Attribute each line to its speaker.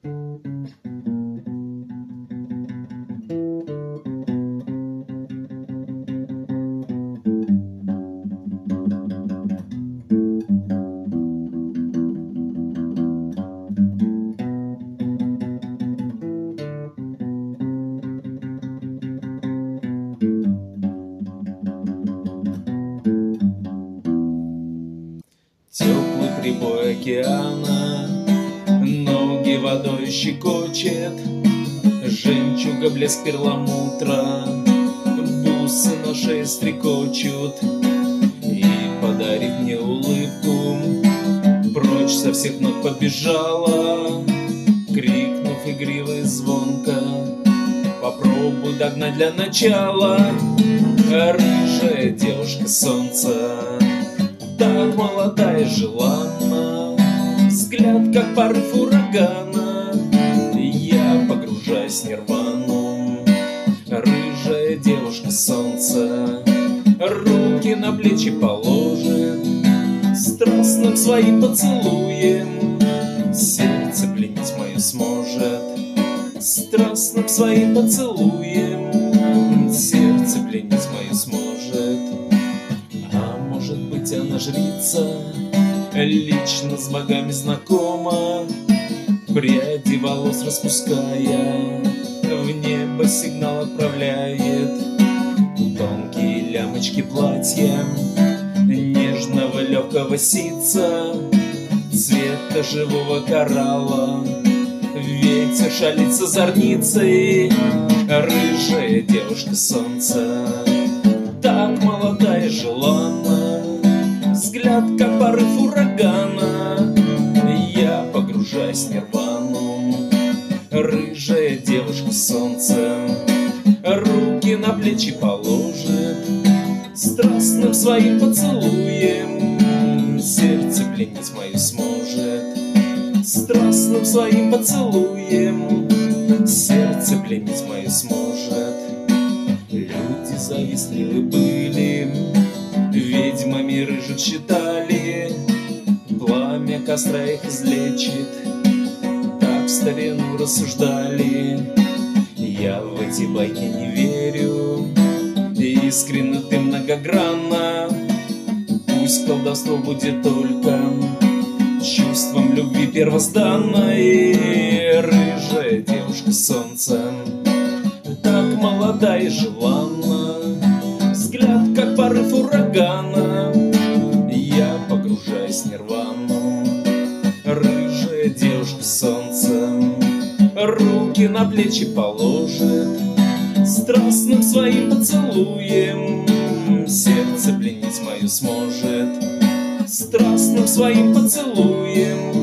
Speaker 1: Теплый прибой океана ноги водой щекочет, жемчуга блеск перламутра бусы на шее стрекочут. И, подарив мне улыбку, прочь со всех ног побежала, крикнув игриво и звонко: попробуй догнать для начала. Рыжая девушка солнца, так молода и желанна, взгляд, как порыв урагана, я погружаюсь в нирвану. Рыжая девушка солнца руки на плечи положит, страстным своим поцелуем сердце пленить мое сможет. Страстным своим поцелуем сердце пленить мое сможет. А может быть, она жрица, лично с богами знакома, пряди волос распуская, в небо сигнал отправляет. Тонкие лямочки платья нежного легкого ситца, цвета живого коралла, ветер шалит с озорницей. Рыжая девушка солнца, так молода и желанна, взгляд, как порыв урагана, я погружаюсь в нирвану. Рыжая девушка солнца руки на плечи положит, страстным своим поцелуем сердце пленить мое сможет. Страстным своим поцелуем сердце пленить мое сможет. Люди завистливы были, ведьмами рыжих считали, пламя костра их излечит, так в старину рассуждали. Я в эти байки не верю, искренне ты многогранна, пусть колдовство будет только чувством любви первозданной. Рыжая девушка солнца, так молода и желанна, взгляд, как порыв урагана, я погружаюсь в нирвану. Рыжая девушка солнца руки на плечи положит, страстным своим поцелуем сердце пленить мое сможет. Страстным своим поцелуем